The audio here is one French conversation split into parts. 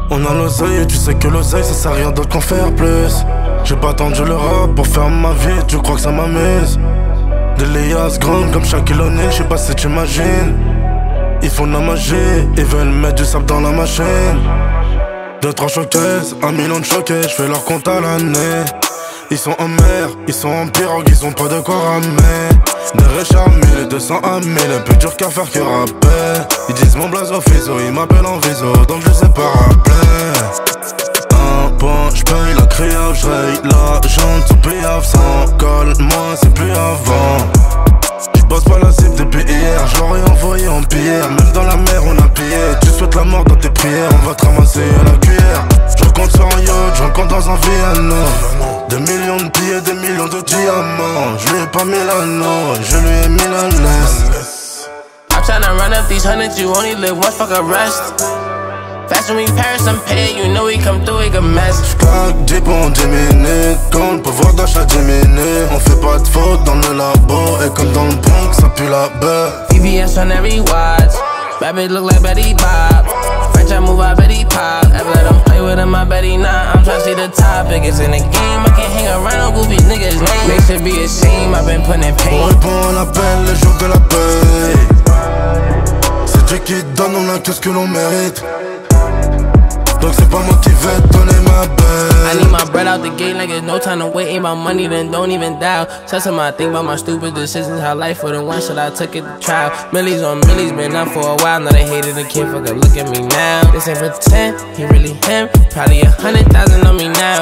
On a l'oseille et tu sais que l'oseille ça sert à rien d'autre qu'en faire plus. J'ai pas attendu le rap pour faire ma vie, tu crois que ça m'amuse. Des liasses grandes comme Shaquille O'Neal, j'sais pas si tu imagines. Ils font de la magie, ils veulent mettre du sable dans la machine. 2-3 showcases, 1 million de choquets, j'fais leur compte à l'année. Ils sont en mer, ils sont en pirogue, ils ont pas de quoi ramer. Des Richard 1000 et 200 à 1000, plus dur qu'à faire que rapper. Ils disent mon blaze au fiso, ils m'appellent en viso, donc je sais pas rappeler. Un point, j'paye la criave, j'raye la jante, sous pliave, sans colle, moi c'est plus avant. J'bosse pas la cible depuis hier, j'l'aurais envoyé en pierre. Même dans la mer on a pillé, tu souhaites la mort dans tes prières. On va te ramasser à la cuillère. J'rencontre sur un yacht, j'rencontre dans un Viano. Des millions de billets, des millions de diamants. J'lui ai pas mis l'anneau, je lui ai mis la laisse. I'm tryna run up these hundreds, you only live once, fuck a rest. Fashion week Paris, I'm paid, you know we come through, we can mess. J'claque 10 en 10 minutes, quand le pouvoir d'achat diminue. On fait pas de faute dans le labo, et comme dans le Bronx, ça pue la bœuf. VVS on every watch, bad bitch look like Betty Bob. French I move, I bet he pop. Ever let him play with him, I bet he not. I'm tryna see the top biggest in the game. I can't hang around on goofy niggas' name. They should be ashamed, I've been putting in pain. On répond à l'appel le jour de la paix. C'est Dieu qui donne, on a que ce que l'on mérite. Donc c'est pas moi qui vais te donner ma belle. I need my bread out the gate like it's no time to wait. Ain't about money, then don't even doubt. Tell somebody I think about my stupid decisions. How life would've went, shit I took it to trial. Millies on millies, been up for a while. Now they hated the kid, fuck up, look at me now. This ain't pretend, he really him. Probably 100,000 on me now.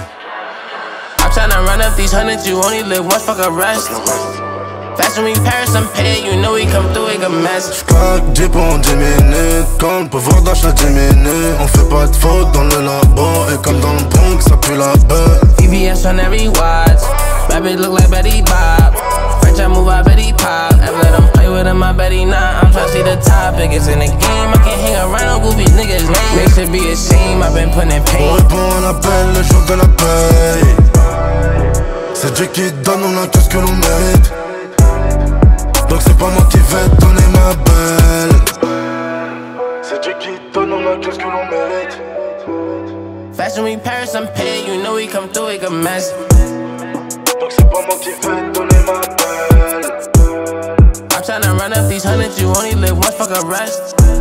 I'm tryna run up these hundreds, you only live once, fuck a rest. Fashion week Paris, I'm paid, you know we come through, we can mess. J'claque 10 en 10 minutes, quand le pouvoir d'achat diminue. On fait pas de faute dans le labo, et comme dans le Bronx, ça pue la bœuf. VVS on every watch, bad bitch look like Betty Bob. French I move, I bet he pop. Ever let him play with him, I bet he not. I'm tryna see the top biggest in the game. I can't hang around on goofy niggas' name. They should be ashamed, I've been putting in pain. On répond à l'appel le jour de la paix. C'est Dieu qui donne, on a que ce que l'on mérite. Donc c'est pas moi qui vais te donner ma belle. C'est Dieu qui donne, on a que ce que l'on mérite. Fashion week Paris, I'm paid, you know we come through, we can mess. Donc c'est pas moi qui vais te donner ma belle. I'm tryna run up these hundreds, you only live once, fuck a rest.